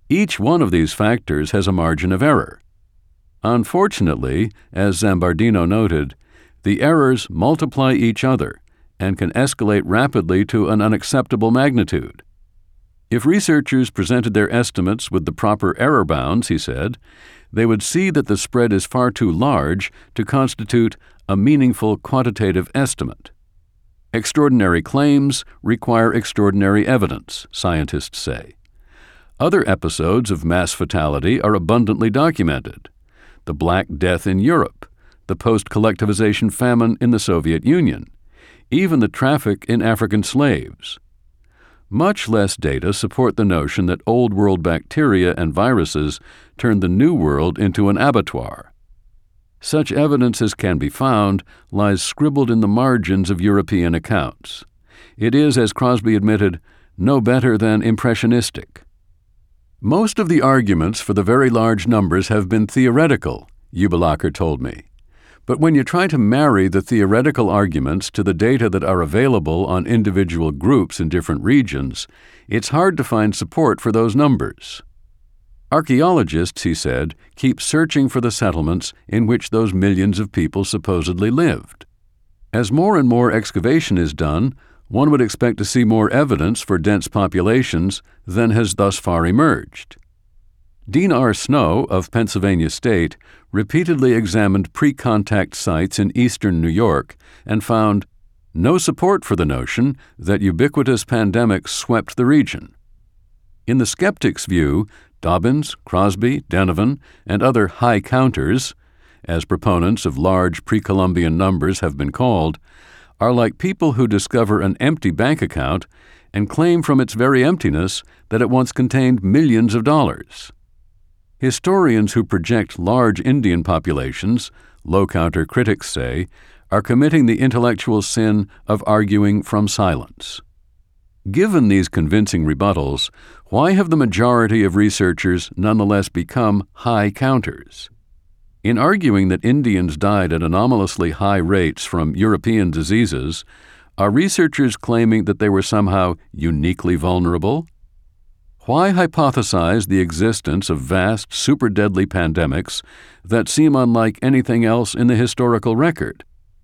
Each one of these factors has a margin of error. Unfortunately, as Zambardino noted, the errors multiply each other and can escalate rapidly to an unacceptable magnitude. If researchers presented their estimates with the proper error bounds, he said, they would see that the spread is far too large to constitute a meaningful quantitative estimate. Extraordinary claims require extraordinary evidence, scientists say. Other episodes of mass fatality are abundantly documented. The Black Death in Europe, the post-collectivization famine in the Soviet Union, even the traffic in African slaves. Much less data support the notion that Old World bacteria and viruses turned the New World into an abattoir. Such evidence as can be found lies scribbled in the margins of European accounts. It is, as Crosby admitted, no better than impressionistic. Most of the arguments for the very large numbers have been theoretical, Eubelacher told me. But when you try to marry the theoretical arguments to the data that are available on individual groups in different regions, it's hard to find support for those numbers. Archaeologists, he said, keep searching for the settlements in which those millions of people supposedly lived. As more and more excavation is done, one would expect to see more evidence for dense populations than has thus far emerged. Dean R. Snow of Pennsylvania State repeatedly examined pre-contact sites in eastern New York and found no support for the notion that ubiquitous pandemics swept the region. In the skeptic's view, Dobbins, Crosby, Denevan, and other high counters, as proponents of large pre-Columbian numbers have been called, are like people who discover an empty bank account and claim from its very emptiness that it once contained millions of dollars. Historians who project large Indian populations, low-counter critics say, are committing the intellectual sin of arguing from silence. Given these convincing rebuttals, why have the majority of researchers nonetheless become high counters? In arguing that Indians died at anomalously high rates from European diseases, are researchers claiming that they were somehow uniquely vulnerable? Why hypothesize the existence of vast, super-deadly pandemics that seem unlike anything else in the historical record?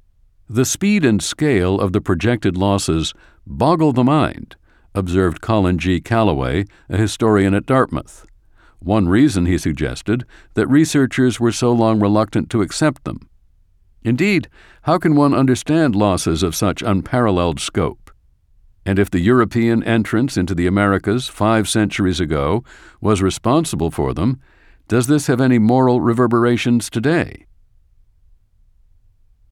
The speed and scale of the projected losses boggle the mind, observed Colin G. Calloway, a historian at Dartmouth. One reason, he suggested, that researchers were so long reluctant to accept them. Indeed, how can one understand losses of such unparalleled scope? And if the European entrance into the Americas 5 centuries ago was responsible for them, does this have any moral reverberations today?